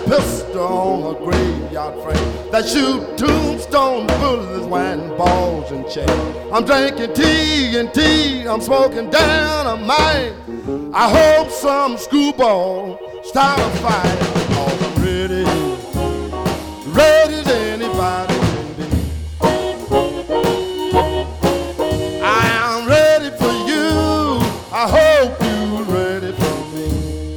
pistol on a graveyard frame that shoot tombstone bullets, wearing balls and chains. I'm drinking tea and tea, I'm smoking dynamite. I hope some screwball start a fight, 'cause I'm ready.